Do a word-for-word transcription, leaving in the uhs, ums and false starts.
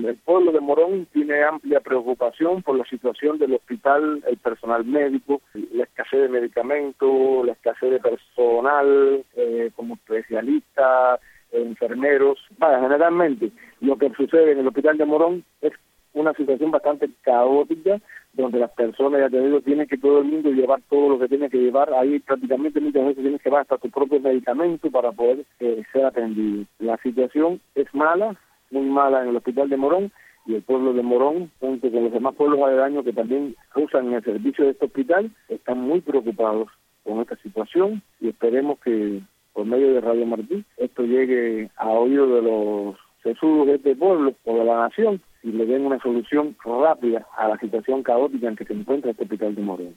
el pueblo de Morón tiene amplia preocupación por la situación del hospital, el personal médico, la escasez de medicamentos, la escasez de personal eh, como especialistas, enfermeros. Vaya, generalmente lo que sucede en el hospital de Morón es una situación bastante caótica, donde las personas, ya te digo, tienen que todo el mundo llevar todo lo que tiene que llevar. Ahí prácticamente muchas veces tienes que llevar hasta tu propio medicamento para poder eh, ser atendido. La situación es mala, muy mala en el hospital de Morón, y el pueblo de Morón, junto con los demás pueblos aledaños que también usan el servicio de este hospital, están muy preocupados con esta situación, y esperemos que por medio de Radio Martí esto llegue a oídos de los sesudos de este pueblo o de la nación, y le den una solución rápida a la situación caótica en que se encuentra este hospital de Morón.